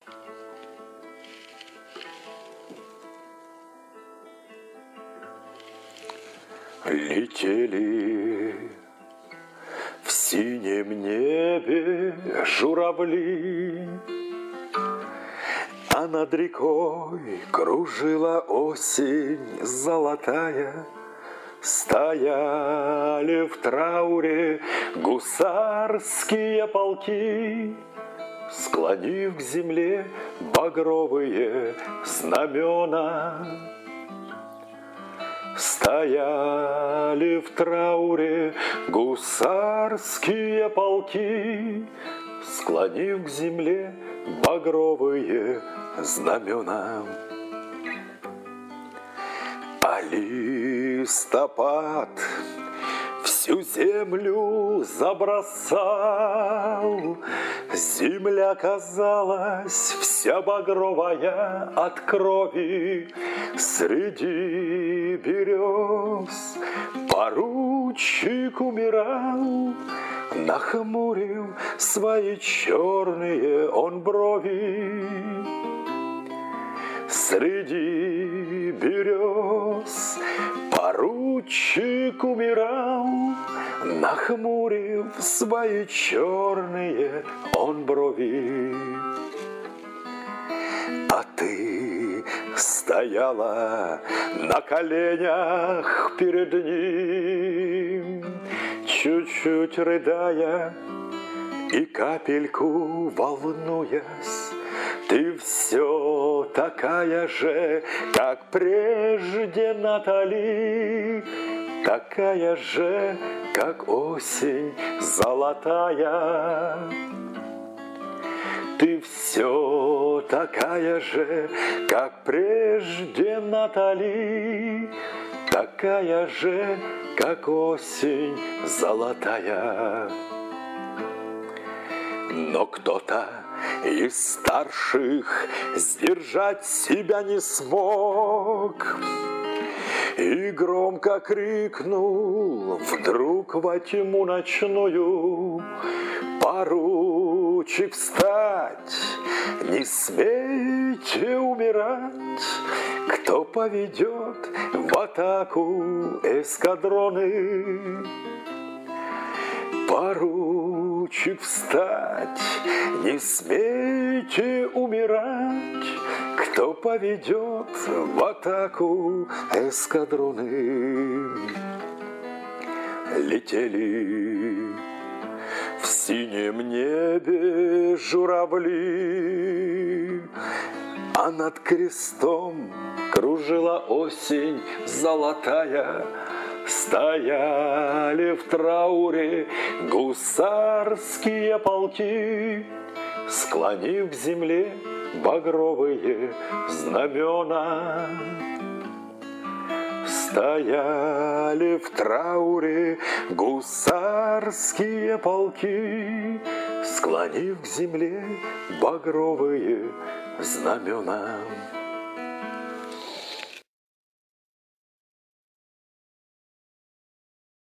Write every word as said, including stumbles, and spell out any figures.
Летели в синем небе журавли, а над рекой кружила осень золотая. Стояли в трауре гусарские полки, склонив к земле багровые знамена. Стояли в трауре гусарские полки, склонив к земле багровые знамена. А листопад всю землю забросал, земля казалась вся багровая от крови. Среди берез поручик умирал, нахмурил свои черные он брови. Среди берез поручик умирал, нахмурив свои черные он брови. А ты стояла на коленях перед ним, чуть-чуть рыдая и капельку волнуясь. Ты все такая же, как прежде, Натали, такая же, как осень золотая. Ты все такая же, как прежде, Натали, такая же, как осень золотая. Но кто-то из старших сдержать себя не смог и громко крикнул вдруг во тьму ночную: поручик, встать, не смейте умирать, кто поведет в атаку эскадроны. Поручик, встать, не смейте умирать, кто поведет в атаку эскадроны. Летели в синем небе журавли, а над крестом кружила осень золотая. Стояли в трауре гусарские полки, склонив к земле багровые знамена. Стояли в трауре гусарские полки, склонив к земле багровые знамена.